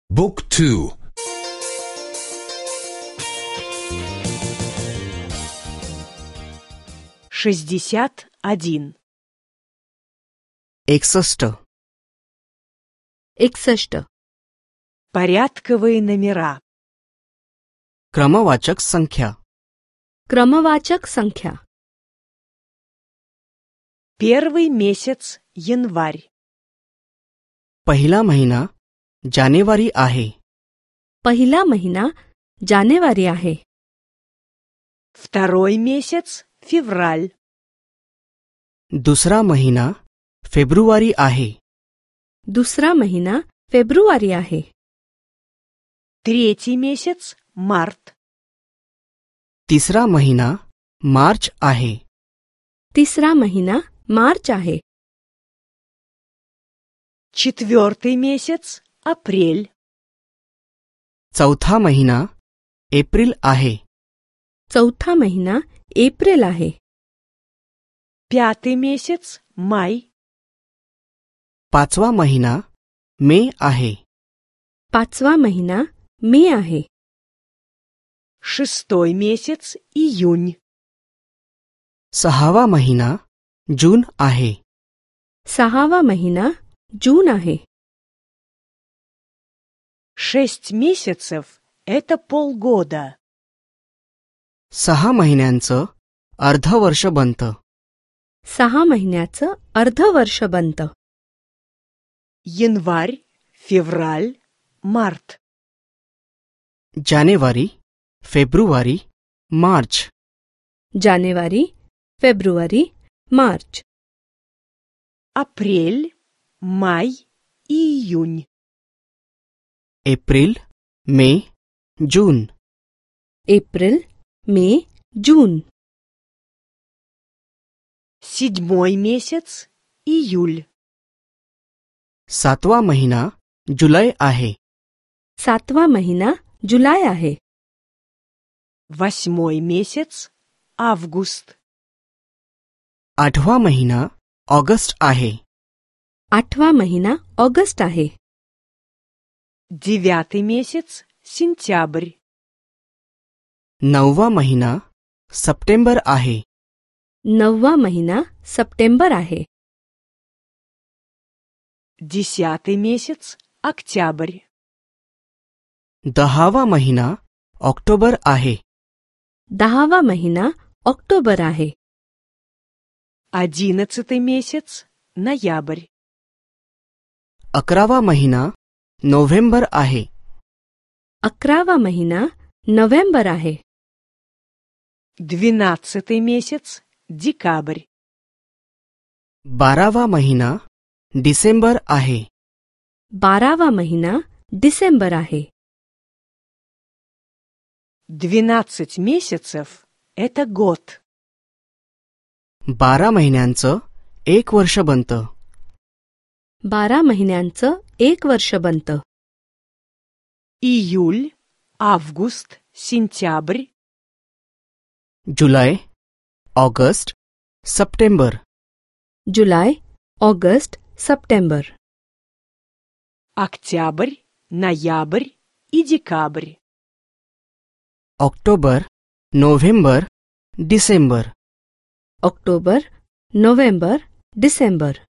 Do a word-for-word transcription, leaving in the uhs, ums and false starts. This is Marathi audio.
بوك تو шестьдесят один. एकसष्ट एकसष्ट Порядковые номера. क्रमवाचक संख्या क्रमवाचक संख्या Первый месяц январь. पहिला महिना जानेवारी आहे. पहिला महिना जानेवारी आहे. Второй месяц февраль. दुसरा महिना फेब्रुवारी आहे. दुसरा महिना फेब्रुवारी आहे. Третий месяц март. तिसरा महिना मार्च आहे. तिसरा महिना मार्च आहे. Четвертый месяц апрель. चौथा महिना एप्रिल आहे. चौथा महिना एप्रिल आहे. Пятый месяц май. पाचवा महिना मे आहे. पाचवा महिना मे आहे. Шестой месяц июнь. सहावा महिना जून आहे. सहावा महिना जून आहे. Шесть месяцев — это полгода. सहा महिन्यांचं अर्धवर्ष बनतं. सहा महिन्याचं अर्धवर्ष बनतं. Январь, февраль, март. जानेवारी फेब्रुवारी मार्च. जानेवारी फेब्रुवारी मार्च. Апрель, май и июнь. एप्रिल मे जून. एप्रिल मे जून. Седьмой месяц июль. सातवा महिना जुलै आहे. सातवा महिना जुलै आहे. Восьмой месяц август. आठवा महिना ऑगस्ट आहे. आठवा महिना ऑगस्ट आहे. Девятый месяц сентябрь. नववा महिना सप्टेंबर आहे. नववा महिना सप्टेंबर आहे. Десятый месяц октябрь. दहावा महिना ऑक्टोबर आहे. दहावा महिना ऑक्टोबर आहे. Одиннадцатый месяц ноябрь. अकरावा महिना नोव्हेंबर आहे. अकरावा महिना नोव्हेंबर आहे. Двенадцатый месяц декабрь. बारावा महिना डिसेंबर आहे. बारावा महिना डिसेंबर आहे. Двенадцать месяцев — это год. बारा महिन्यांचं एक वर्ष बनतं. बारा महिन्यांचं एक वर्ष बनतं. Июль, август, сентябрь. जुलै ऑगस्ट सप्टेंबर. जुलै ऑगस्ट सप्टेंबर. Октябрь, ноябрь и декабрь. ऑक्टोबर नोव्हेंबर डिसेंबर. ऑक्टोबर नोव्हेंबर डिसेंबर.